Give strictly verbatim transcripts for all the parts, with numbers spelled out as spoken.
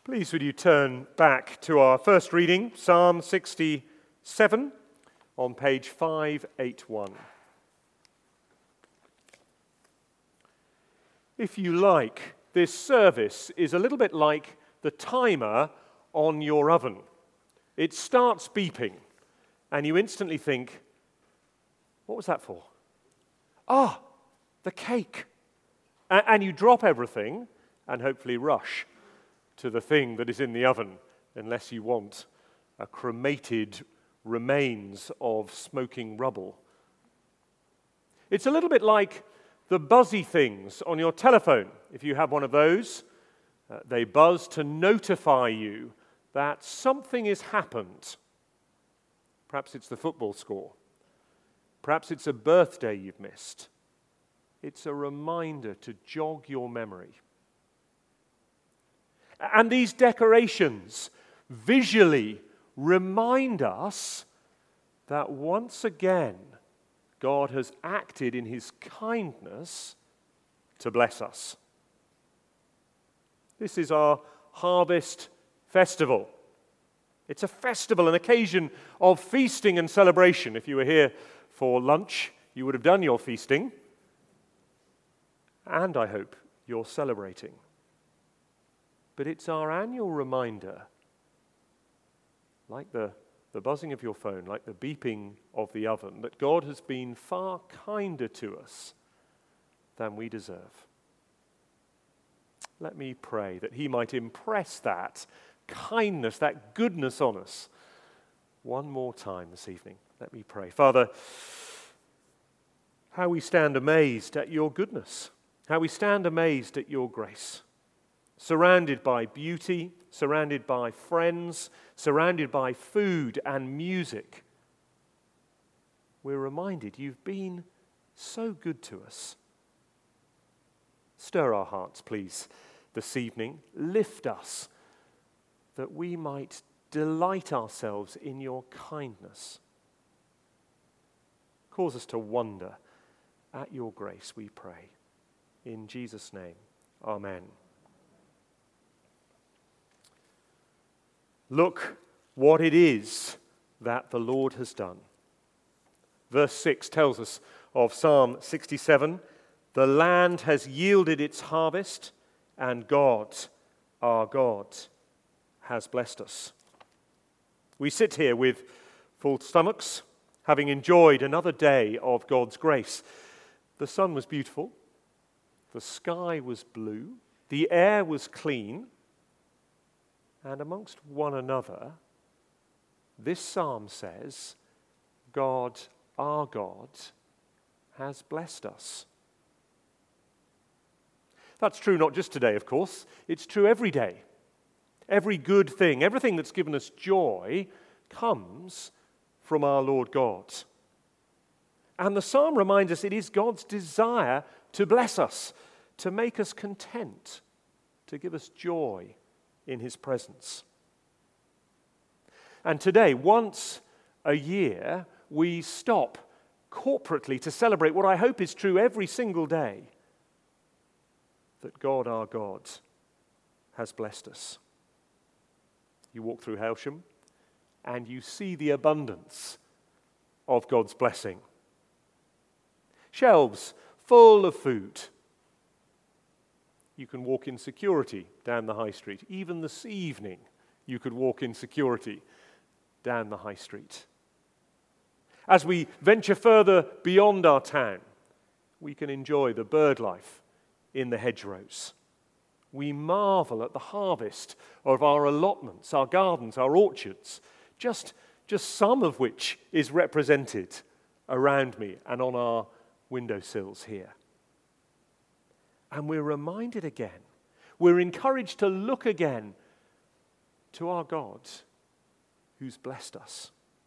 Please would you turn back to our first reading, Psalm sixty-seven, on page five eighty-one. If you like, this service is a little bit like the timer on your oven. It starts beeping, and you instantly think, what was that for? Ah, the cake. And you drop everything and hopefully rush to the thing that is in the oven, unless you want a cremated remains of smoking rubble. It's a little bit like the buzzy things on your telephone. If you have one of those, uh, they buzz to notify you that something has happened. Perhaps it's the football score. Perhaps it's a birthday you've missed. It's a reminder to jog your memory. And these decorations visually remind us that once again, God has acted in his kindness to bless us. This is our harvest festival. It's a festival, an occasion of feasting and celebration. If you were here for lunch, you would have done your feasting. And I hope you're celebrating. But it's our annual reminder, like the, the buzzing of your phone, like the beeping of the oven, that God has been far kinder to us than we deserve. Let me pray that he might impress that kindness, that goodness on us one more time this evening. Let me pray. Father, how we stand amazed at your goodness, how we stand amazed at your grace. Surrounded by beauty, surrounded by friends, surrounded by food and music, we're reminded you've been so good to us. Stir our hearts, please, this evening. Lift us that we might delight ourselves in your kindness. Cause us to wonder at your grace, we pray. In Jesus' name, amen. Look what it is that the Lord has done. Verse six tells us of Psalm sixty-seven, the land has yielded its harvest, and God, our God, has blessed us. We sit here with full stomachs, having enjoyed another day of God's grace. The sun was beautiful, the sky was blue, the air was clean, and amongst one another, this psalm says, God, our God, has blessed us. That's true not just today, of course. It's true every day. Every good thing, everything that's given us joy comes from our Lord God. And the psalm reminds us it is God's desire to bless us, to make us content, to give us joy in his presence. And today, once a year, we stop corporately to celebrate what I hope is true every single day, that God, our God, has blessed us. You walk through Hailsham and you see the abundance of God's blessing. Shelves full of food. You can walk in security down the high street. Even this evening, you could walk in security down the high street. As we venture further beyond our town, we can enjoy the bird life in the hedgerows. We marvel at the harvest of our allotments, our gardens, our orchards, just, just some of which is represented around me and on our windowsills here. And we're reminded again, we're encouraged to look again to our God who's blessed us.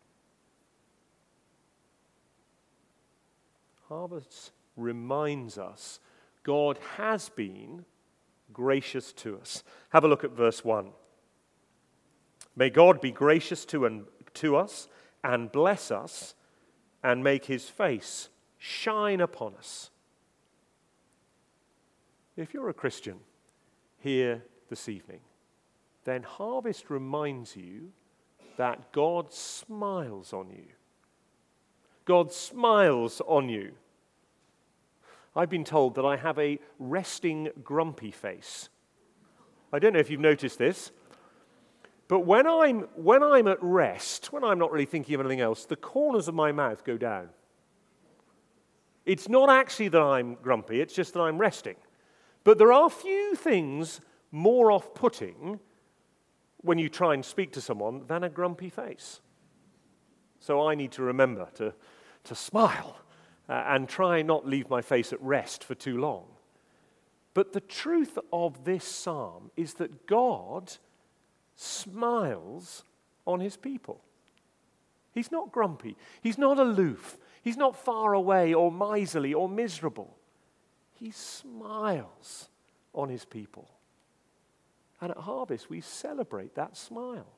Harvest reminds us God has been gracious to us. Have a look at verse one. May God be gracious to, and, to us and bless us and make his face shine upon us. If you're a Christian here this evening, then harvest reminds you that God smiles on you. God smiles on you. I've been told that I have a resting, grumpy face. I don't know if you've noticed this, but when I'm, when I'm at rest, when I'm not really thinking of anything else, the corners of my mouth go down. It's not actually that I'm grumpy, it's just that I'm resting. But there are few things more off-putting when you try and speak to someone than a grumpy face. So I need to remember to, to smile uh, and try not leave my face at rest for too long. But the truth of this psalm is that God smiles on his people. He's not grumpy. He's not aloof. He's not far away or miserly or miserable. He smiles on his people. And at Harvest, we celebrate that smile.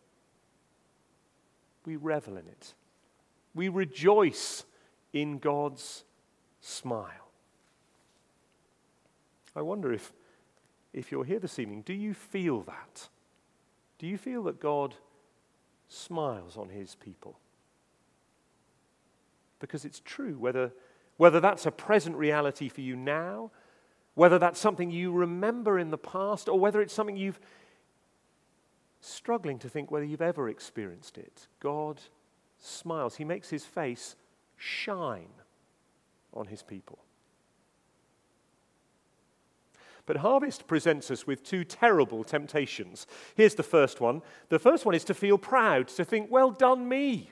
We revel in it. We rejoice in God's smile. I wonder if, if you're here this evening, do you feel that? Do you feel that God smiles on his people? Because it's true, whether, whether that's a present reality for you now, whether that's something you remember in the past, or whether it's something you've struggling to think whether you've ever experienced it. God smiles. He makes his face shine on his people. But Harvest presents us with two terrible temptations. Here's the first one. The first one is to feel proud, to think, well done me.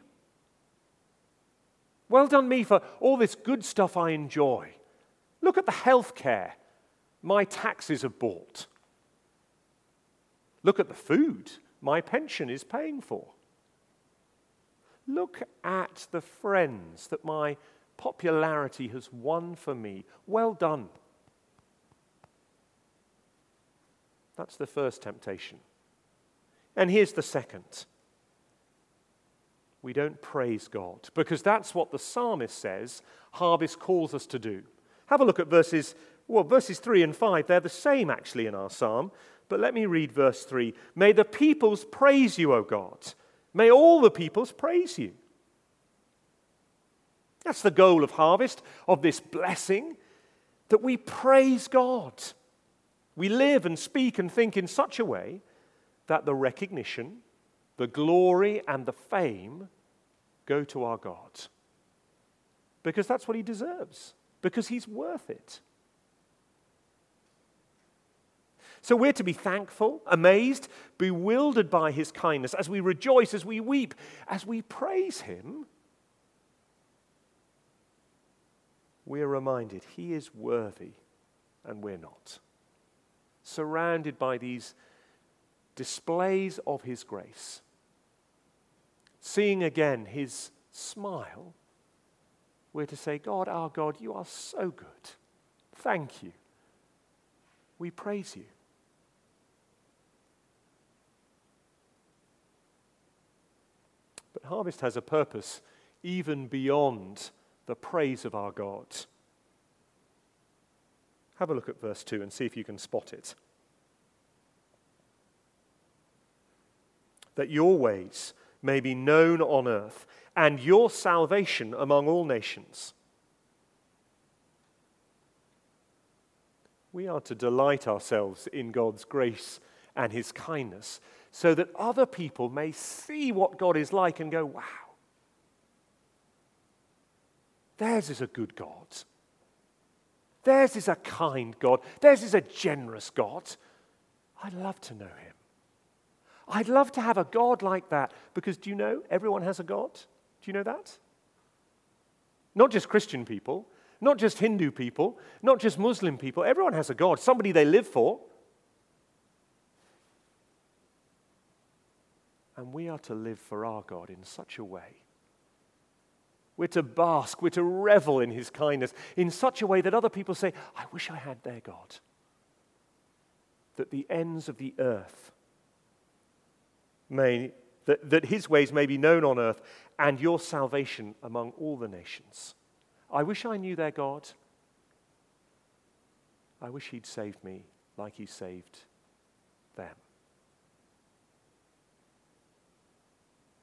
Well done me for all this good stuff I enjoy. Look at the health care my taxes have bought. Look at the food my pension is paying for. Look at the friends that my popularity has won for me. Well done. That's the first temptation. And here's the second. We don't praise God, because that's what the psalmist says Harvest calls us to do. Have a look at verses, well, verses three and five. They're the same, actually, in our psalm. But let me read verse three. May the peoples praise you, O God. May all the peoples praise you. That's the goal of Harvest, of this blessing, that we praise God. We live and speak and think in such a way that the recognition, the glory, and the fame go to our God. Because that's what he deserves. Because he's worth it. So we're to be thankful, amazed, bewildered by his kindness, as we rejoice, as we weep, as we praise him. We're reminded he is worthy and we're not. Surrounded by these displays of his grace. Seeing again his smile, we're to say, God, our God, you are so good. Thank you. We praise you. But Harvest has a purpose even beyond the praise of our God. Have a look at verse two and see if you can spot it. That your ways may be known on earth, and your salvation among all nations. We are to delight ourselves in God's grace and his kindness, so that other people may see what God is like and go, wow, theirs is a good God. Theirs is a kind God. Theirs is a generous God. I'd love to know him. I'd love to have a God like that, because do you know everyone has a God? Do you know that? Not just Christian people, not just Hindu people, not just Muslim people. Everyone has a God, somebody they live for. And we are to live for our God in such a way. We're to bask, we're to revel in his kindness in such a way that other people say, I wish I had their God. That the ends of the earth may, that, that his ways may be known on earth, and your salvation among all the nations. I wish I knew their God. I wish he'd saved me like he saved them.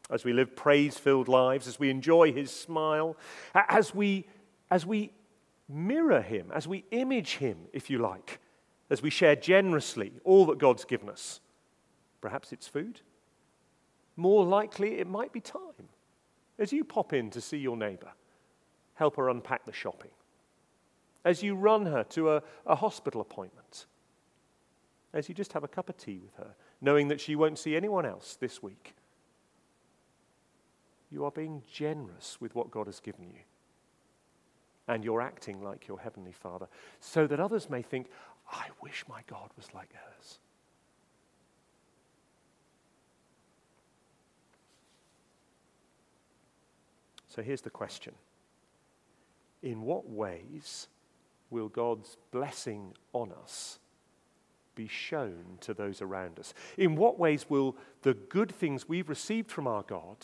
as we live praise-filled lives, as we enjoy his smile, as we, as we mirror him, as we image him, if you like, as we share generously all that God's given us. Perhaps it's food. More likely, it might be time. As you pop in to see your neighbour, help her unpack the shopping. As you run her to a, a hospital appointment. As you just have a cup of tea with her, knowing that she won't see anyone else this week. You are being generous with what God has given you. And you're acting like your Heavenly Father, so that others may think, I wish my God was like hers. So here's the question. In what ways will God's blessing on us be shown to those around us? In what ways will the good things we've received from our God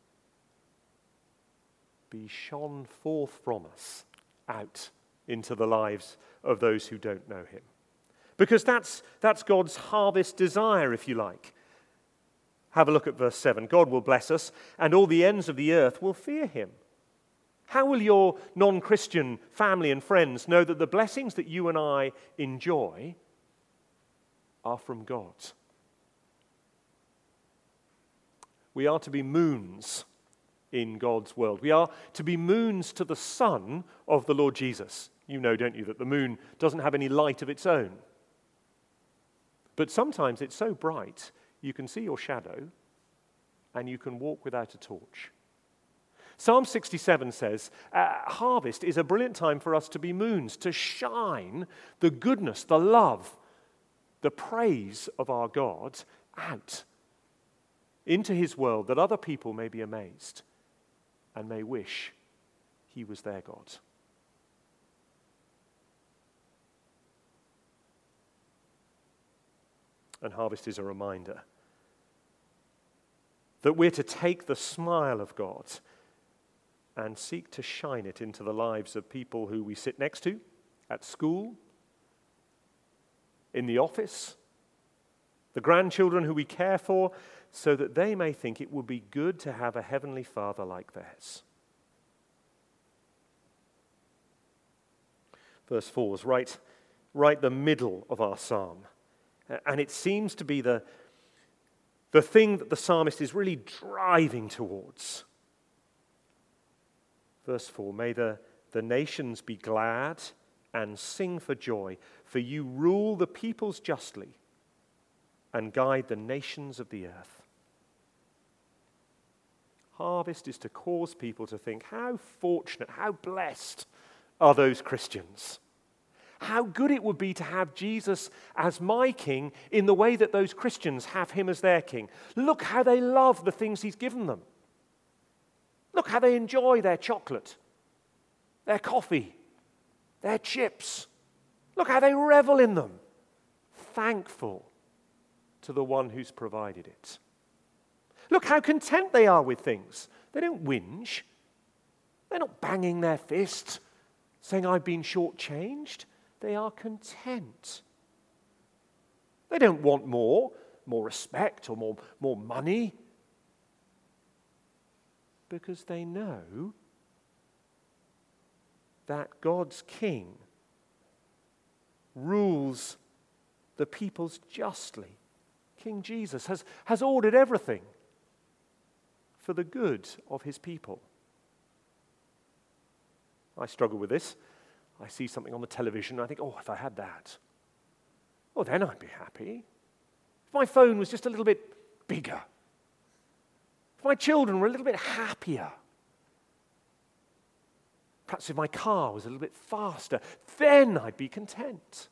be shone forth from us out into the lives of those who don't know him? Because that's, that's God's harvest desire, if you like. Have a look at verse seven. God will bless us, and all the ends of the earth will fear him. How will your non-Christian family and friends know that the blessings that you and I enjoy are from God? We are to be moons in God's world. We are to be moons to the sun of the Lord Jesus. You know, don't you, that the moon doesn't have any light of its own. But sometimes it's so bright, you can see your shadow and you can walk without a torch. Psalm sixty-seven says, uh, harvest is a brilliant time for us to be moons, to shine the goodness, the love, the praise of our God out into his world, that other people may be amazed and may wish he was their God. And harvest is a reminder that we're to take the smile of God and seek to shine it into the lives of people who we sit next to, at school, in the office, the grandchildren who we care for, so that they may think it would be good to have a heavenly Father like theirs. Verse four is right, right the middle of our psalm. And it seems to be the, the thing that the psalmist is really driving towards. Verse four, may the, the nations be glad and sing for joy, for you rule the peoples justly and guide the nations of the earth. Harvest is to cause people to think, how fortunate, how blessed are those Christians. How good it would be to have Jesus as my king in the way that those Christians have him as their king. Look how they love the things he's given them. Look how they enjoy their chocolate, their coffee, their chips. Look how they revel in them. Thankful to the one who's provided it. Look how content they are with things. They don't whinge. They're not banging their fist, saying, I've been shortchanged. They are content. They don't want more, more respect or more, more money, because they know that God's king rules the peoples justly. King Jesus has, has ordered everything for the good of his people. I struggle with this. I see something on the television and I think, oh, if I had that, well, then I'd be happy. If my phone was just a little bit bigger, if my children were a little bit happier, perhaps if my car was a little bit faster, then I'd be content.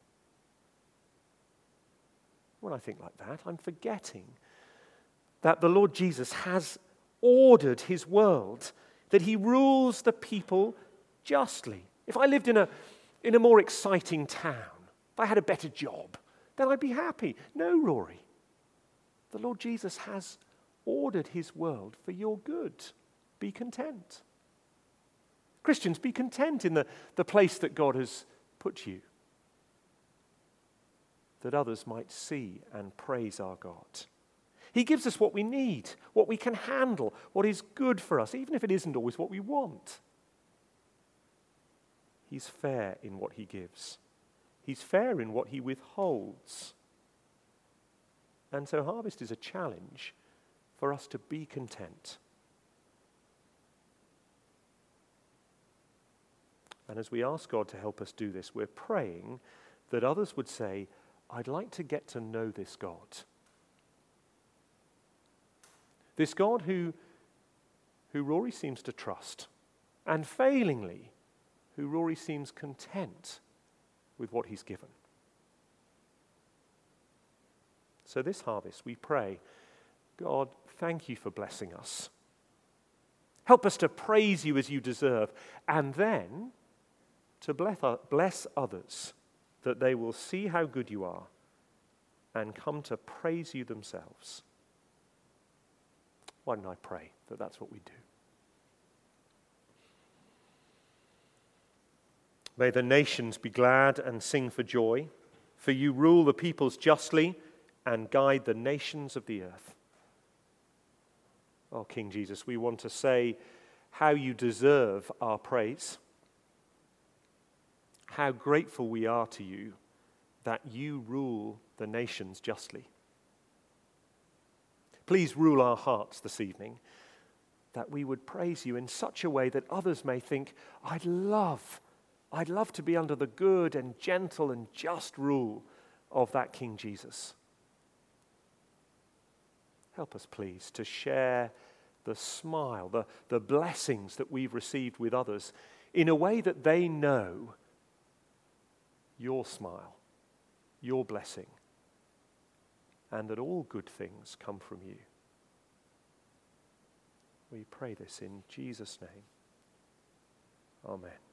When I think like that, I'm forgetting that the Lord Jesus has ordered his world, that he rules the people justly. If I lived in a, in a more exciting town, if I had a better job, then I'd be happy. No, Rory. The Lord Jesus has ordered his world for your good. Be content. Christians, be content in the, the place that God has put you, that others might see and praise our God. He gives us what we need, what we can handle, what is good for us, even if it isn't always what we want. He's fair in what he gives. He's fair in what he withholds. And so harvest is a challenge for us to be content. And as we ask God to help us do this, we're praying that others would say, I'd like to get to know this God. This God who, who Rory seems to trust, and failingly, who Rory seems content with what he's given. So this harvest, we pray, God, thank you for blessing us. Help us to praise you as you deserve, and then to bless others, that they will see how good you are and come to praise you themselves. Why don't I pray that that's what we do? May the nations be glad and sing for joy, for you rule the peoples justly and guide the nations of the earth. Oh, King Jesus, we want to say how you deserve our praise, how grateful we are to you that you rule the nations justly. Please rule our hearts this evening, that we would praise you in such a way that others may think, I'd love, I'd love to be under the good and gentle and just rule of that King Jesus. Help us, please, to share the smile, the, the blessings that we've received with others in a way that they know your smile, your blessing, and that all good things come from you. We pray this in Jesus' name. Amen.